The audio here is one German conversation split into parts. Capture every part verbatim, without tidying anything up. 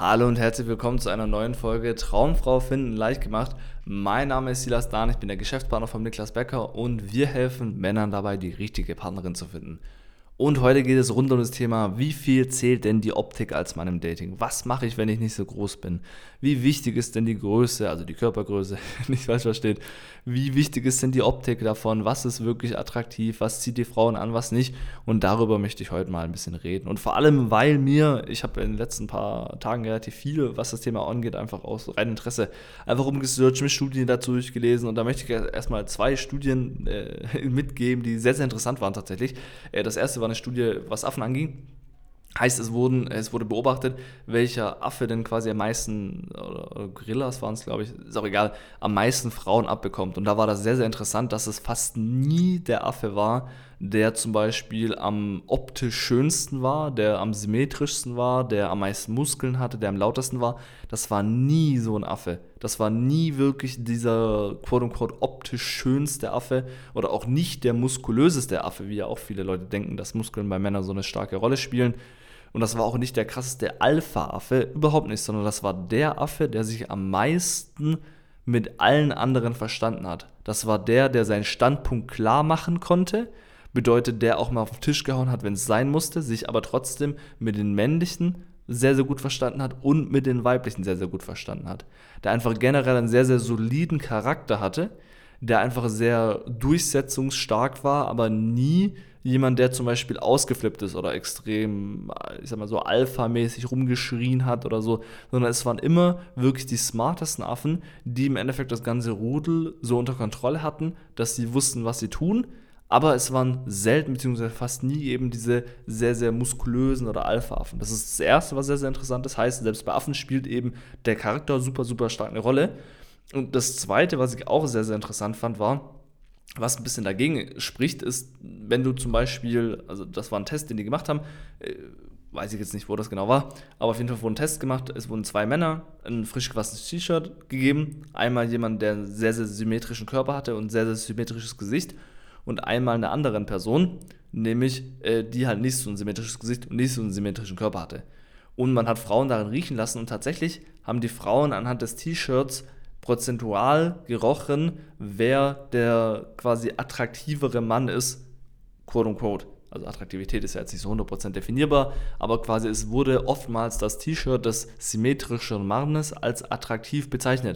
Hallo und herzlich willkommen zu einer neuen Folge Traumfrau finden leicht gemacht. Mein Name ist Silas Dahn, ich bin der Geschäftspartner von Niklas Becker und wir helfen Männern dabei, die richtige Partnerin zu finden. Und heute geht es rund um das Thema, wie viel zählt denn die Optik als Mann im Dating? Was mache ich, wenn ich nicht so groß bin? Wie wichtig ist denn die Größe, also die Körpergröße, nicht falsch versteht. Wie wichtig ist denn die Optik davon? Was ist wirklich attraktiv? Was zieht die Frauen an, was nicht? Und darüber möchte ich heute mal ein bisschen reden. Und vor allem, weil mir, ich habe in den letzten paar Tagen relativ viel, was das Thema angeht, einfach aus reinem Interesse, einfach umgesearcht, mir Studien dazu durchgelesen. Und da möchte ich erstmal zwei Studien äh, mitgeben, die sehr, sehr interessant waren tatsächlich. Äh, das erste war eine Studie, was Affen anging. Heißt, es, wurden, es wurde beobachtet, welcher Affe denn quasi am meisten, oder, oder Gorillas waren es, glaube ich, ist auch egal, am meisten Frauen abbekommt. Und da war das sehr, sehr interessant, dass es fast nie der Affe war, der zum Beispiel am optisch schönsten war, der am symmetrischsten war, der am meisten Muskeln hatte, der am lautesten war. Das war nie so ein Affe. Das war nie wirklich dieser quote-unquote optisch schönste Affe oder auch nicht der muskulöseste Affe, wie ja auch viele Leute denken, dass Muskeln bei Männern so eine starke Rolle spielen. Und das war auch nicht der krasseste Alpha-Affe, überhaupt nicht, sondern das war der Affe, der sich am meisten mit allen anderen verstanden hat. Das war der, der seinen Standpunkt klar machen konnte, bedeutet, der auch mal auf den Tisch gehauen hat, wenn es sein musste, sich aber trotzdem mit den männlichen sehr, sehr gut verstanden hat und mit den weiblichen sehr, sehr gut verstanden hat. Der einfach generell einen sehr, sehr soliden Charakter hatte, der einfach sehr durchsetzungsstark war, aber nie jemand, der zum Beispiel ausgeflippt ist oder extrem, ich sag mal so, alphamäßig rumgeschrien hat oder so, sondern es waren immer wirklich die smartesten Affen, die im Endeffekt das ganze Rudel so unter Kontrolle hatten, dass sie wussten, was sie tun, aber es waren selten bzw. fast nie eben diese sehr, sehr muskulösen oder Alpha-Affen. Das ist das Erste, was sehr, sehr interessant ist. Heißt, selbst bei Affen spielt eben der Charakter super, super stark eine Rolle. Und das Zweite, was ich auch sehr, sehr interessant fand, war, was ein bisschen dagegen spricht, ist, wenn du zum Beispiel, also das war ein Test, den die gemacht haben, äh, weiß ich jetzt nicht, wo das genau war, aber auf jeden Fall wurde ein Test gemacht, es wurden zwei Männer ein frisch gewassenes T-Shirt gegeben, einmal jemand, der einen sehr, sehr symmetrischen Körper hatte und ein sehr, sehr symmetrisches Gesicht und einmal einer anderen Person, nämlich äh, die halt nicht so ein symmetrisches Gesicht und nicht so einen symmetrischen Körper hatte. Und man hat Frauen darin riechen lassen und tatsächlich haben die Frauen anhand des T-Shirts prozentual gerochen, wer der quasi attraktivere Mann ist, quote unquote. Also Attraktivität ist ja jetzt nicht so hundert Prozent definierbar, aber quasi es wurde oftmals das T-Shirt des symmetrischen Mannes als attraktiv bezeichnet.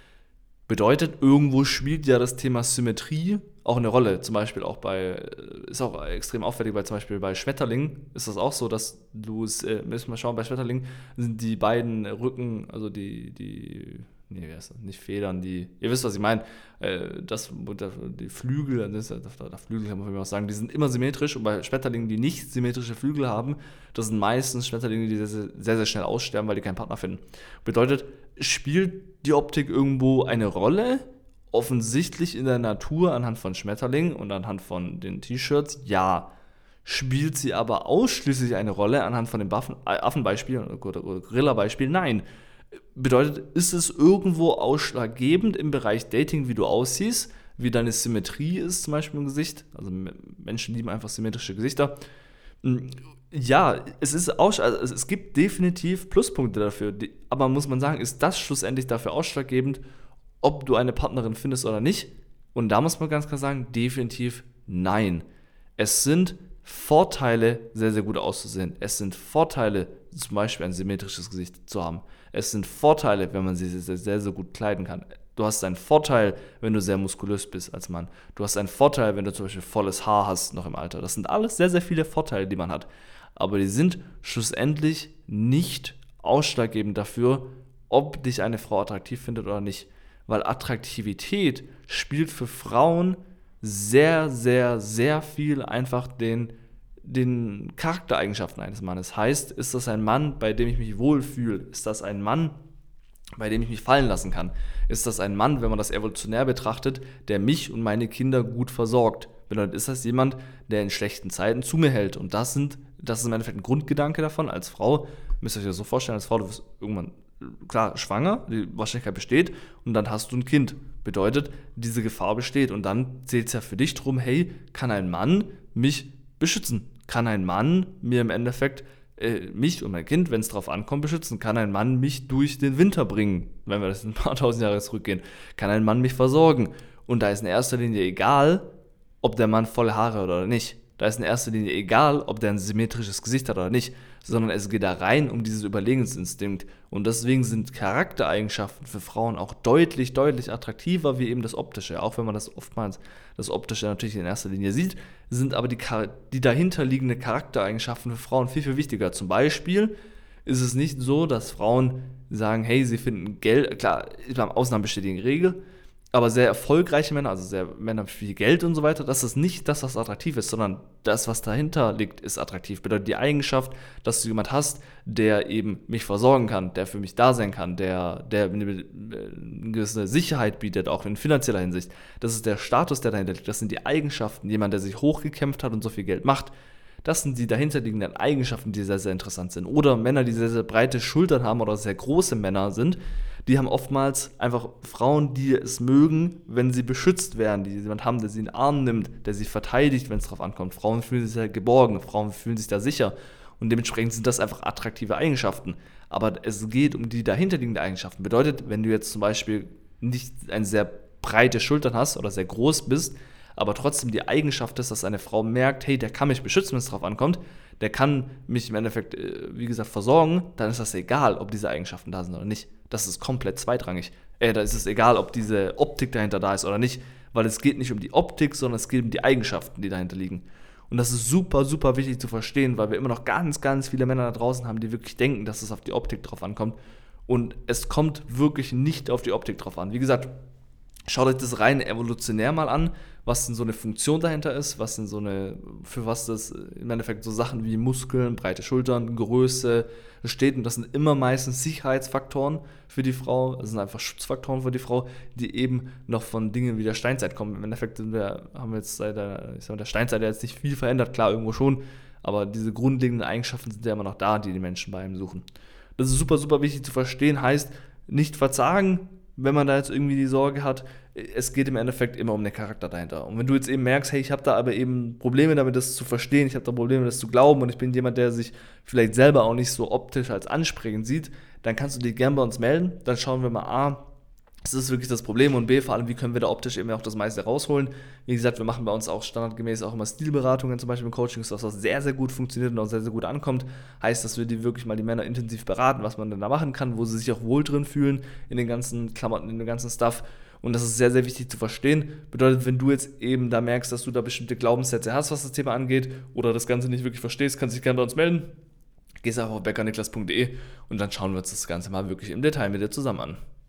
Bedeutet, irgendwo spielt ja das Thema Symmetrie auch eine Rolle. Zum Beispiel auch bei, ist auch extrem auffällig, weil zum Beispiel bei Schmetterlingen ist das auch so, dass du es, äh, müssen wir schauen, bei Schmetterlingen sind die beiden Rücken, also die, die, nee, wie heißt das, nicht Federn, die, ihr wisst, was ich meine, äh, das, die Flügel, das, das, das Flügel kann man auch sagen, die sind immer symmetrisch und bei Schmetterlingen, die nicht symmetrische Flügel haben, das sind meistens Schmetterlinge, die sehr, sehr, sehr schnell aussterben, weil die keinen Partner finden. Bedeutet, spielt die Optik irgendwo eine Rolle? Offensichtlich in der Natur anhand von Schmetterlingen und anhand von den T-Shirts, ja. Spielt sie aber ausschließlich eine Rolle anhand von den Buffen, äh, Affenbeispielen oder, oder Gorilla-Beispielen? Nein. Bedeutet, ist es irgendwo ausschlaggebend im Bereich Dating, wie du aussiehst, wie deine Symmetrie ist zum Beispiel im Gesicht? Also Menschen lieben einfach symmetrische Gesichter. Ja, es ist auch, also es gibt definitiv Pluspunkte dafür, aber muss man sagen, ist das schlussendlich dafür ausschlaggebend, ob du eine Partnerin findest oder nicht? Und da muss man ganz klar sagen, definitiv nein. Es sind Vorteile, sehr, sehr gut auszusehen. Es sind Vorteile, zum Beispiel ein symmetrisches Gesicht zu haben. Es sind Vorteile, wenn man sie sehr, sehr, sehr gut kleiden kann. Du hast einen Vorteil, wenn du sehr muskulös bist als Mann. Du hast einen Vorteil, wenn du zum Beispiel volles Haar hast noch im Alter. Das sind alles sehr, sehr viele Vorteile, die man hat. Aber die sind schlussendlich nicht ausschlaggebend dafür, ob dich eine Frau attraktiv findet oder nicht. Weil Attraktivität spielt für Frauen sehr, sehr, sehr viel einfach den, den Charaktereigenschaften eines Mannes. Heißt, ist das ein Mann, bei dem ich mich wohlfühle? Ist das ein Mann, bei dem ich mich fallen lassen kann? Ist das ein Mann, wenn man das evolutionär betrachtet, der mich und meine Kinder gut versorgt? Bedeutet, ist das jemand, der in schlechten Zeiten zu mir hält? Und das sind, das ist im Endeffekt ein Grundgedanke davon. Als Frau, müsst ihr euch das so vorstellen, als Frau, du wirst irgendwann, klar, schwanger, die Wahrscheinlichkeit besteht und dann hast du ein Kind. Bedeutet, diese Gefahr besteht und dann zählt es ja für dich drum, hey, kann ein Mann mich beschützen? Kann ein Mann mir im Endeffekt äh, mich und mein Kind, wenn es drauf ankommt, beschützen? Kann ein Mann mich durch den Winter bringen, wenn wir das ein paar tausend Jahre zurückgehen? Kann ein Mann mich versorgen? Und da ist in erster Linie egal, ob der Mann volle Haare hat oder nicht. Da ist in erster Linie egal, ob der ein symmetrisches Gesicht hat oder nicht, sondern es geht da rein um dieses Überlegensinstinkt. Und deswegen sind Charaktereigenschaften für Frauen auch deutlich, deutlich attraktiver wie eben das Optische. Auch wenn man das oftmals, das Optische natürlich in erster Linie sieht, sind aber die, die dahinterliegenden Charaktereigenschaften für Frauen viel, viel wichtiger. Zum Beispiel ist es nicht so, dass Frauen sagen, hey, sie finden Geld, klar, Ausnahmen bestätigen die Regel, aber sehr erfolgreiche Männer, also sehr Männer mit viel Geld und so weiter, das ist nicht das, was attraktiv ist, sondern das, was dahinter liegt, ist attraktiv. Bedeutet die Eigenschaft, dass du jemand hast, der eben mich versorgen kann, der für mich da sein kann, der, der eine, eine gewisse Sicherheit bietet, auch in finanzieller Hinsicht. Das ist der Status, der dahinter liegt. Das sind die Eigenschaften. Jemand, der sich hochgekämpft hat und so viel Geld macht. Das sind die dahinterliegenden Eigenschaften, die sehr, sehr interessant sind. Oder Männer, die sehr, sehr breite Schultern haben oder sehr große Männer sind, die haben oftmals einfach Frauen, die es mögen, wenn sie beschützt werden, die jemand haben, der sie in den Arm nimmt, der sie verteidigt, wenn es drauf ankommt. Frauen fühlen sich da geborgen, Frauen fühlen sich da sicher und dementsprechend sind das einfach attraktive Eigenschaften. Aber es geht um die dahinterliegenden Eigenschaften. Bedeutet, wenn du jetzt zum Beispiel nicht eine sehr breite Schultern hast oder sehr groß bist, aber trotzdem die Eigenschaft ist, dass eine Frau merkt, hey, der kann mich beschützen, wenn es drauf ankommt, der kann mich im Endeffekt, wie gesagt, versorgen, dann ist das egal, ob diese Eigenschaften da sind oder nicht. Das ist komplett zweitrangig. Äh, da ist es egal, ob diese Optik dahinter da ist oder nicht, weil es geht nicht um die Optik, sondern es geht um die Eigenschaften, die dahinter liegen. Und das ist super, super wichtig zu verstehen, weil wir immer noch ganz, ganz viele Männer da draußen haben, die wirklich denken, dass es auf die Optik drauf ankommt. Und es kommt wirklich nicht auf die Optik drauf an. Wie gesagt, schaut euch das rein evolutionär mal an, was denn so eine Funktion dahinter ist, was denn so eine, für was das im Endeffekt so Sachen wie Muskeln, breite Schultern, Größe steht. Und das sind immer meistens Sicherheitsfaktoren für die Frau, das sind einfach Schutzfaktoren für die Frau, die eben noch von Dingen wie der Steinzeit kommen. Im Endeffekt sind wir, haben wir jetzt seit der, ich sag mal, der Steinzeit jetzt nicht viel verändert, klar, irgendwo schon, aber diese grundlegenden Eigenschaften sind ja immer noch da, die die Menschen bei ihm suchen. Das ist super, super wichtig zu verstehen, heißt, nicht verzagen, wenn man da jetzt irgendwie die Sorge hat, es geht im Endeffekt immer um den Charakter dahinter. Und wenn du jetzt eben merkst, hey, ich habe da aber eben Probleme damit, das zu verstehen, ich habe da Probleme, das zu glauben und ich bin jemand, der sich vielleicht selber auch nicht so optisch als ansprechend sieht, dann kannst du dich gerne bei uns melden. Dann schauen wir mal, A, ist das wirklich das Problem und B, vor allem, wie können wir da optisch eben auch das meiste rausholen. Wie gesagt, wir machen bei uns auch standardgemäß auch immer Stilberatungen, zum Beispiel im Coaching, was sehr, sehr gut funktioniert und auch sehr, sehr gut ankommt. Heißt, dass wir die wirklich mal die Männer intensiv beraten, was man denn da machen kann, wo sie sich auch wohl drin fühlen in den ganzen Klamotten, in dem ganzen Stuff. Und das ist sehr, sehr wichtig zu verstehen. Bedeutet, wenn du jetzt eben da merkst, dass du da bestimmte Glaubenssätze hast, was das Thema angedt, oder das Ganze nicht wirklich verstehst, kannst du dich gerne bei uns melden. Gehst einfach auf beckerniklas punkt de und dann schauen wir uns das Ganze mal wirklich im Detail mit dir zusammen an.